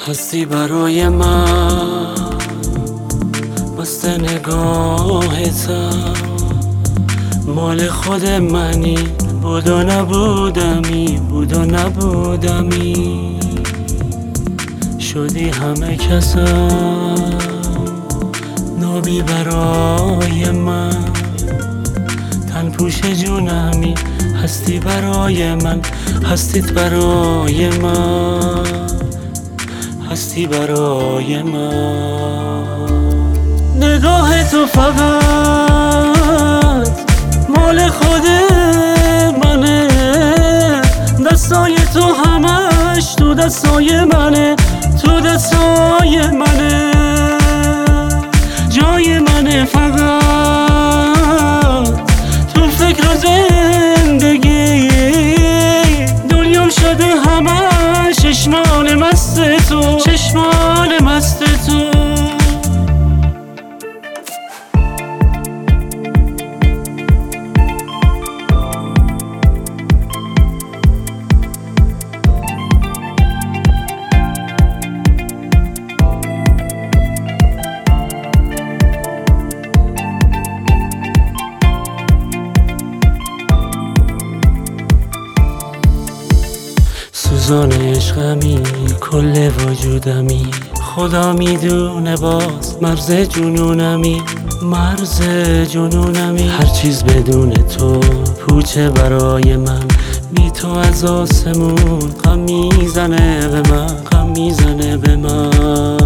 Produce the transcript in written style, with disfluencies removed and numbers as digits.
هستی برای من مست نگاهتم، مال خود منی، بود و نبودمی، بود و نبودمی، شدی همه کسم، نابی برای من، تن پوش جونمی، هستی برای من، هستیت برای من، هستی برای من. نگاه تو فقط مال خود منه، دستای تو همش تو دستای منه، تو دستای منه، جای منه فقط تو فکر و زندگی، دنیام شده همش چشمان مست تو، چشمان مست تو. سوزان عشقمی کل وجودمی، خدا میدونه باز مرز جنونمی، مرز جنونمی، هر چیز بدون تو پوچه برای من، بی تو از آسمون غم میزنه به من، غم میزنه به من.